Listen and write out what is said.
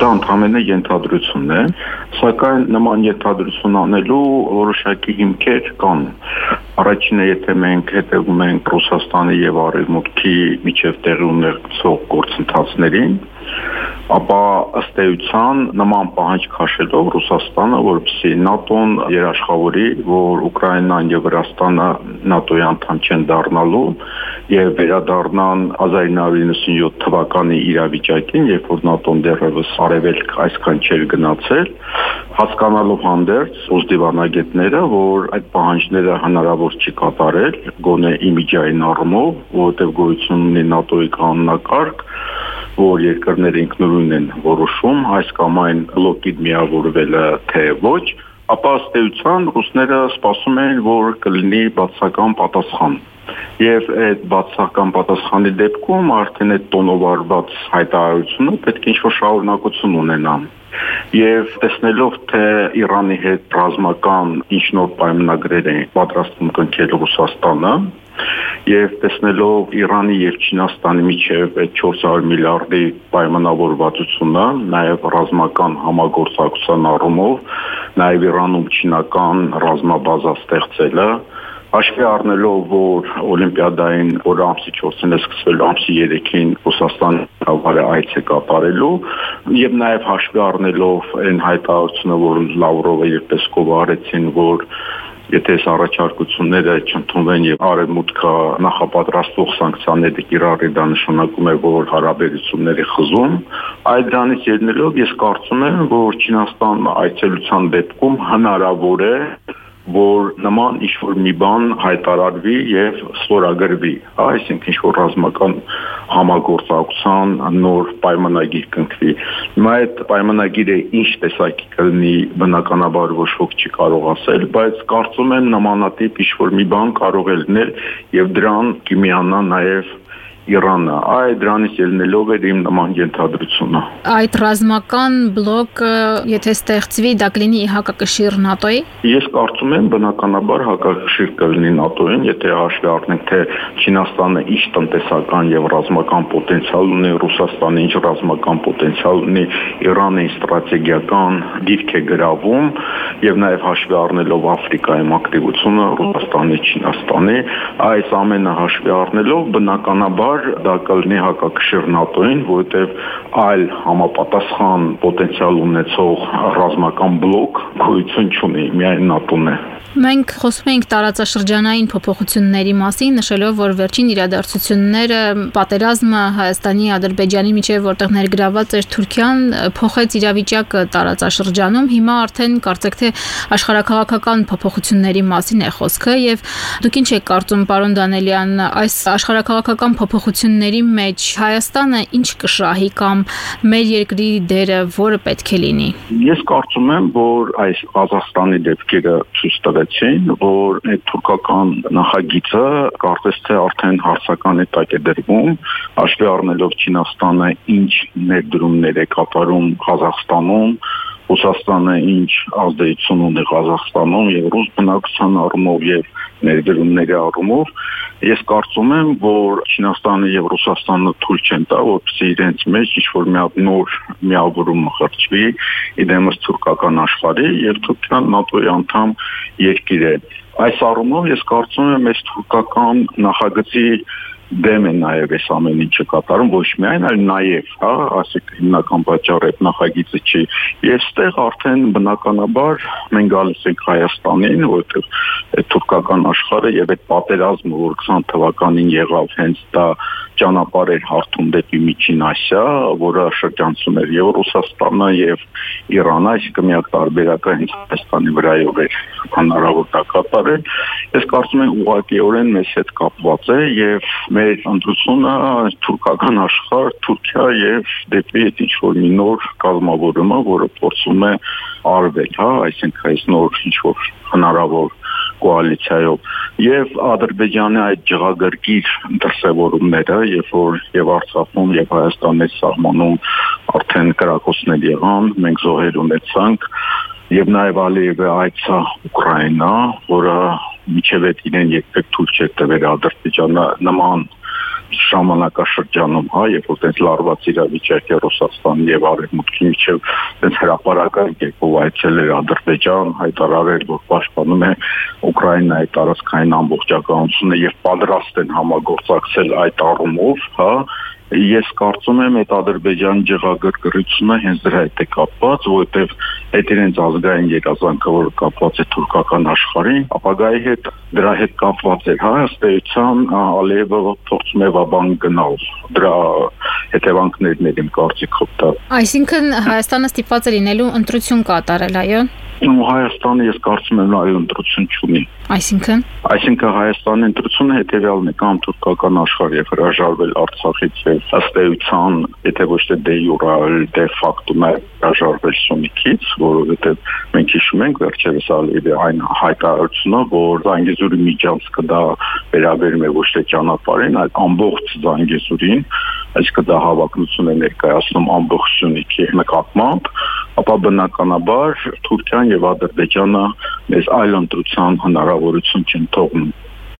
Դա ընդհանրապես ենթադրություն է, սակայն նման ենթադրություն անելու որոշակի հիմքեր կան։ Առաջինը, եթե մենք հետևում ենք Ռուսաստանի եւ Արևմուտքի միջև տեղի ունեցող գործընթացներին, ապա ըստ էության նման պահանջ քաշելով Ռուսաստանը, որպեսզի ՆԱՏՕ-ն երաշխավորի, որ Ուկրաինան եւ Վրաստանը ՆԱՏՕ-ի անդամ չեն դառնալու եւ վերադառնան 1997 թվականի իրավիճակին, երբ որ ՆԱՏՕ-ն դեռևս արևելք այսքան չէր գնացել, հասկանալով հանդերձ ռուս դիվանագետները, որ այդ պահանջները հնարավոր չի կատարել, գոնե իմիջային առումով, որովհետեւ գոյություն ունի ՆԱՏՕ-ի կանոնակարգ, որ երկրները ինքնուրույն են որոշում այս կամ այն բլոկին միավորվելը թե ոչ, ապա ըստ էության ռուսները սպասում են, որ կլինի բացական պատասխան։ Եվ այդ բացական պատասխանի դեպքում արդեն այդ տոնովարված հայտարարությունը պետք է ինչ-որ շարունակություն ունենա։ Եվ տեսնելով, թե Իրանի հետ ռազմական ինչ նոր պայմանագրեր են պատրաստվում կնքել Ռուսաստանը, եւ տեսնելով Իրանի եւ Չինաստանի միջև այդ 400 միլիարդի պայմանավորվածությունը, նաեւ ռազմական համագործակցության առումով, նաեւ Իրանում չինական ռազմաբազա ստեղծելը, հաշվի առնելով, որ Օլիմպիադային որ ամսի 4-ին է սկսվելու, ամսի 3-ին Ռուսաստանի գավառը այց է կատարելու, եւ նաեւ հաշվի առնելով այն հայտարարությունը, որ Լավրովը եւ Պեսկովը արեցին, որ եթե այս առաջարկությունները չընդունվեն եւ Արևմուտքը նախապատրաստող սանկցիաները կիրառի, դա նշանակում է, որ հարաբերությունների խզում, այդ դրանից ելնելով ես կարծում եմ, որ Չինաստան այցելության դեպքում հնարավոր է, որ նման ինչ-որ մի բան հայտարարվի եւ ստորագրվի, այսինքն ինչ-որ ռազմական համագործակցության նոր պայմանագիր կնքվի։ Հիմա այդ պայմանագիրը ինչ տեսակի կլինի, բնականաբար ոչ ոք չի կարող ասել, բայց կարծում եմ նմանատիպ ինչ-որ մի բան կարող է լինել եւ դրան կմիանա նաեւ Իրանը, դրանից ելնելով էր իմ նման ենթադրությունը։ Այդ ռազմական բլոկը, եթե ստեղծվի, դա կլինի հակակշիռ ՆԱՏՕ-ի։ Ես կարծում եմ բնականաբար հակակշիռ կլինի ՆԱՏՕ-ին, եթե հաշվի առնենք, թե Չինաստանը ինչ տնտեսական եւ ռազմական պոտենցիալ ունի, Ռուսաստանը ինչ ռազմական պոտենցիալ ունի, Իրանը ստրատեգիական դիրք է գրավում եւ նաեւ հաշվի առնելով Աֆրիկայում ակտիվությունը Ռուսաստանի, Չինաստանի, այս ամենը հաշվի առնելով բնականաբար դա կլինի հակակշիռ ՆԱՏՕ-ին, որովհետև այլ համապատասխան պոտենցիալ ունեցող ռազմական բլոկ գոյություն չունի, միայն ՆԱՏՕ-ն է։ Մենք խոսում ենք տարածաշրջանային փոփոխությունների մասին, նշելով, որ վերջին իրադարձությունները, պատերազմը Հայաստանի, Ադրբեջանի միջև, որտեղ ներգրաված էր Թուրքիան, փոխեց իրավիճակը տարածաշրջանում։ Հիմա արդեն կարծեք թե աշխարհաքաղաքական փոփոխությունների մասին է խոսքը եւ դուք ինչ եք կարծում, պարոն Դանելյան, այս աշխարհաքաղաքական փոփոխությունների մեջ Հայաստանը ինչ կշահի կամ մեր երկրի դերը որը պետք է լինի։ Ես կարծում եմ, որ այս Ղազախստանի դեպքերը ցույց տվեցին, որ այդ թուրքական նախագիծը կարծես թե արդեն հարցական տակ է դրվում, հաշվի առնելով Չինաստանը ինչ ներդրումներ է կատարում Ղազախստանում, Ռուսաստանը ինչ ազդեցություն ունի Ղազախստանում եւ ռուս բնակչության առումով եւ ներդրումների առումով, ես կարծում եմ, որ Չինաստանը եւ Ռուսաստանը թույլ չեն տա, որպեսզի իրենց մեջ ինչ-որ մի հատ նոր միավորում խրճվի իդեմս թուրքական աշխարհի եւ Թուրքիան ՆԱՏՕ-ի անդամ երկիր է։ Այս առումով ես կարծում եմ, այս թուրքական նախագծի դեմ է նաև այս ամեն ինչը կատարում, ոչ միայն, այլ նաև, ասենք հիմնական պատճառը այդ նախագիծը չի։ Եվ ստեղ արդեն բնականաբար մենք գալիս ենք Հայաստանին, որտեղ այդ թուրքական աշխարհը եւ այդ պատերազմը, որ 20 թվականին եղավ, հենց դա ճանապարհ էր հարթում դեպի Միջին Ասիա, որը շրջանցում էր եւ Ռուսաստանը եւ Իրանը, այսինքն միակ տարբերակը հենց Հայաստանի վրայով էր հնարավոր դա կատարել։ Ես կարծում եմ ուղղակիորեն մեզ հետ կապված է եւ մեր ընտրությունը թուրքական աշխարհ, Թուրքիա եւ դեպի այդ ինչ-որ մի նոր կազմավորումը, որը փորձում է արվել, այսինքն այս նոր ինչ-որ հնարավոր կոալիցիայով եւ Ադրբեջանի այդ ջղագրգիռ դրսևորումները, երբ որ եւ Արցախում եւ Հայաստանի սահմանում արդեն կրակոցներ եղան, մենք զոհեր ունեցանք եւ նաեւ Ալիևը այցա Ուկրաինա, որը միջև այդ իրեն երբեք թույլ չէր տվել Ադրբեջանը նման ժամանակաշրջանում, երբ որ այդպես լարված իրավիճակ է Ռուսաստանի եւ Արևմուտքի միջեւ, այդպես հրապարակային կերպով այցել էր Ադրբեջան, հայտարարել, որ պաշտպանում է Ուկրաինայի տարածքային ամբողջականությունը եւ պատրաստ են համագործակցել այդ առումով, Ես կարծում եմ, այդ Ադրբեջանի ջղագրգռությունը հենց դրա հետ է կապված, որովհետև այդ իրենց ազգային երազանքը, որ կապված է թուրքական աշխարհին, ապագայի հետ դրա հետ կապված էր, ըստ էության Ալիևը փորձում է վաբան գնալ դրա հետևանքներն են իմ կարծիքով դա։ Այսինքն Հայաստանը ստիպված է լինելու ընտրություն կատարել, այո։ Հայաստանը ես կարծում եմ այլ ընտրություն չունի։ Այսինքն Հայաստանի ընտրությունը հետևյալն է, կամ թուրքական աշխարհ եւ հրաժարվել Արցախից եւ ըստ էության, եթե ոչ թե դե յուրե, դե ֆակտո հրաժարվել Սյունիքից, որովհետեւ մենք հիշում ենք վերջերս Ալիևի այն հայտարարությունը, որ Զանգեզուրի միջանցքը դա վերաբերում է ոչ թե ճանապարհին, այլ ամբողջ Զանգեզուրին, այսինքն դա հավակնություն է ներկայացնում ամբողջ Սյունիքի նկատմամբ, ապա բնականաբար Թուրքիան եւ Ադրբեջանը մեզ այլ ընտրության հնարավորություն չեն թողնում։